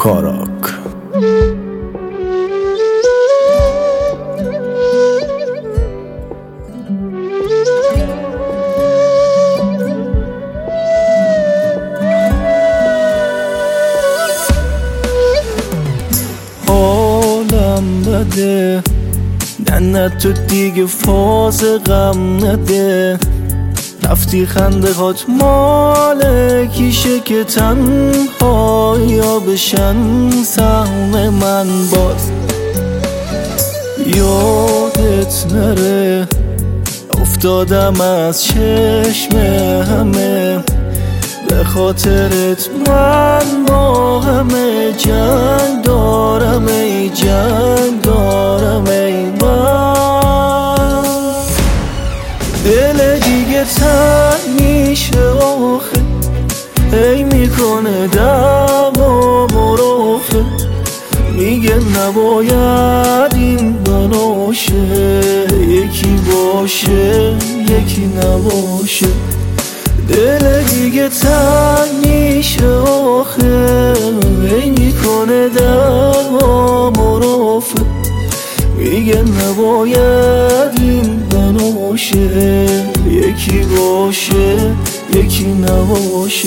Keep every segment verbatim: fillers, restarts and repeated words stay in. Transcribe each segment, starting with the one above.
کاراک. حالم بده، نه نه تو دیگه فاز غم نده. رفتی خنده هات مال کیشه که تنهایی ها بشن سهم من. باز یادت نره افتادم از چشم همه، به خاطرت من با همه جنگ دارم، ای جنگ دارم ای من. دل دیگه تنگ میشه آخه، ای میکنه دوا مرافه. میگه نباید این بناشه، یکی باشه یکی نباشه. دل دیگه تنگ میشه آخه، ای میکنه دوا مرافه. میگه نباید این بناشه، یکی باشه یکی نباشه.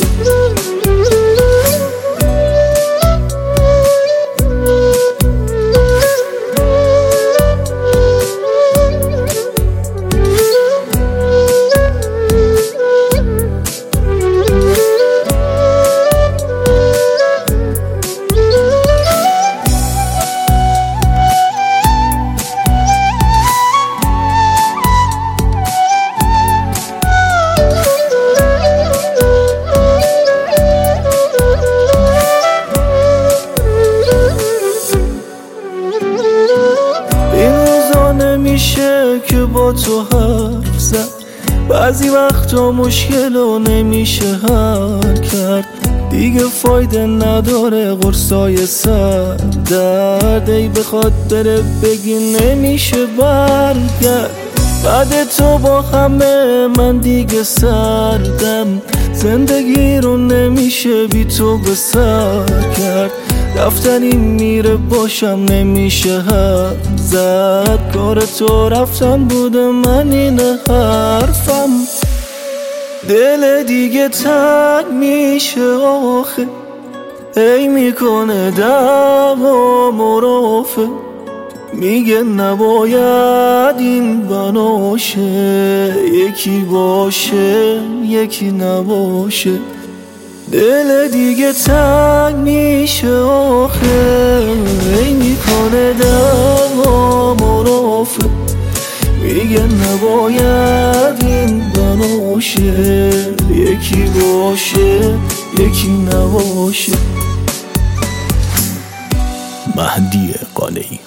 نمیشه که با تو حرف زد، بعضی وقتا مشکلو نمیشه حل کرد. دیگه فایده نداره قرصای سر درد، ای بخواد بره بگی نمیشه برگرد. بعد تو با همه من دیگه سردم، زندگی رو نمیشه بی تو به سر کرد. رفتنی میره باشم نمیشه حرف زد، کار تو رفتن بوده من این حرفم. دل دیگه تنگ میشه آخه، ای میکنه دوا مرافه. میگه نباید این بناشه، یکی باشه یکی نباشه. دل دیگه تنگ میشه آخه، ای میکنه دوا مرافه. میگه نباید این بناشه، یکی باشه یکی نباشه. مهدی قانعی.